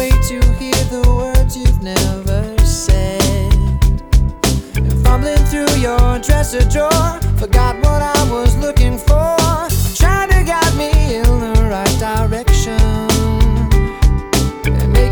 wait to hear the words you've never said. And fumbling through your dresser drawer,